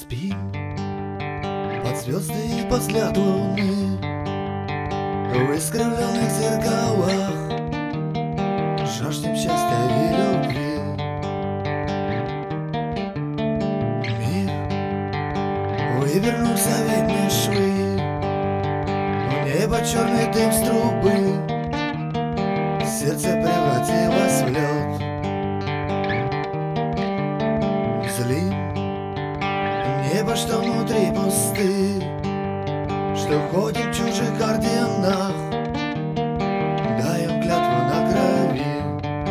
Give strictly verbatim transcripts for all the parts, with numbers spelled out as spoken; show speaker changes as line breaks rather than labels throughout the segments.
Спим под звезды и под взгляд луны в искривленных зеркалах, жаждем счастья и любви. Мир вывернулся в видные швы, в небо черный дым с трубы, сердце превратилось в лед. Злим небо, что внутри пусты, что ходим в чужих орденах, даем клятву на крови.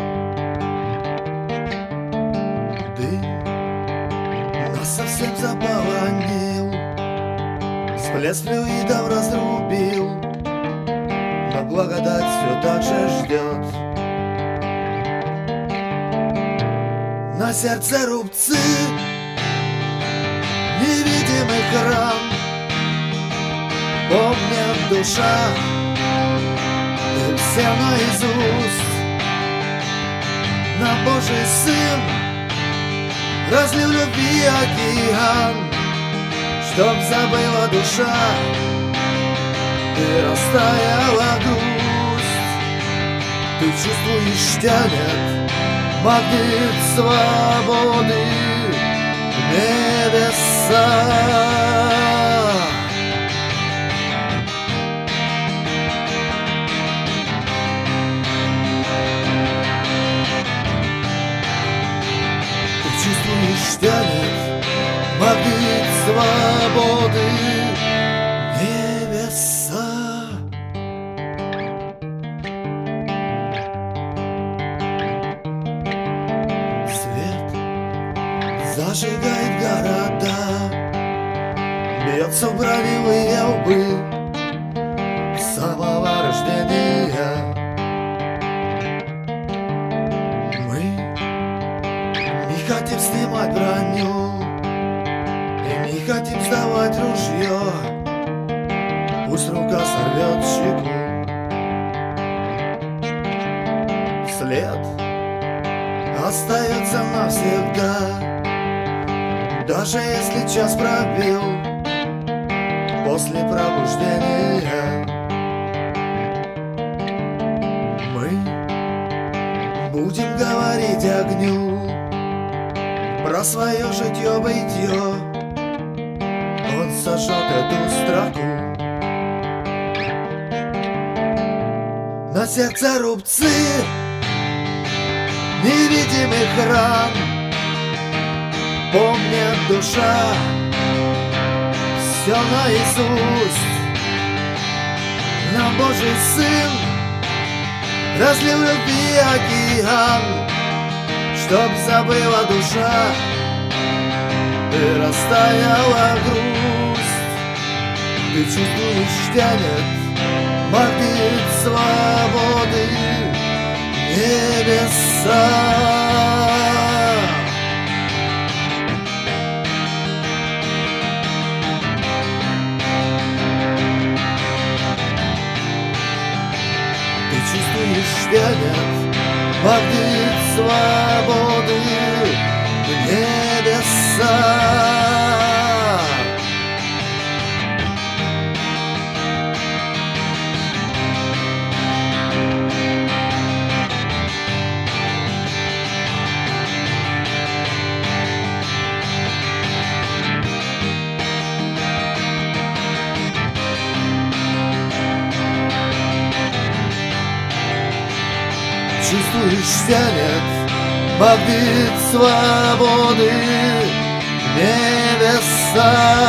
Дым нас совсем заполонил, всплеск флюидов разрубил, но благодать все так же ждет. На сердце рубцы невидимых ран, помнят душа и все наизусть. На Божий Сын разлил любви океан, чтоб забыла душа и растаяла грусть. Ты чувствуешь, тянет магнит свободы в небеса. Ты чувствуешь, тянет магнит свободы в небеса. Зажигает города, бьется в броневые лбы с самого рождения. Мы не хотим снимать броню и не хотим сдавать ружье, пусть рука сорвет щеку. След остается навсегда, даже если час пробил после пробуждения. Мы будем говорить огню про свое житье-бытие, он сожжет эту строку. На сердце рубцы невидимых ран, помнит душа все наизусть. Нам Божий Сын разлил любви океан, чтоб забыла душа и растаяла грусть. Ты чувствуешь, тянет магнит свободы небеса. Чувствуешь, тянет магнит свободы в небеса. Чувствуешь, тянет магнит свободы в небеса.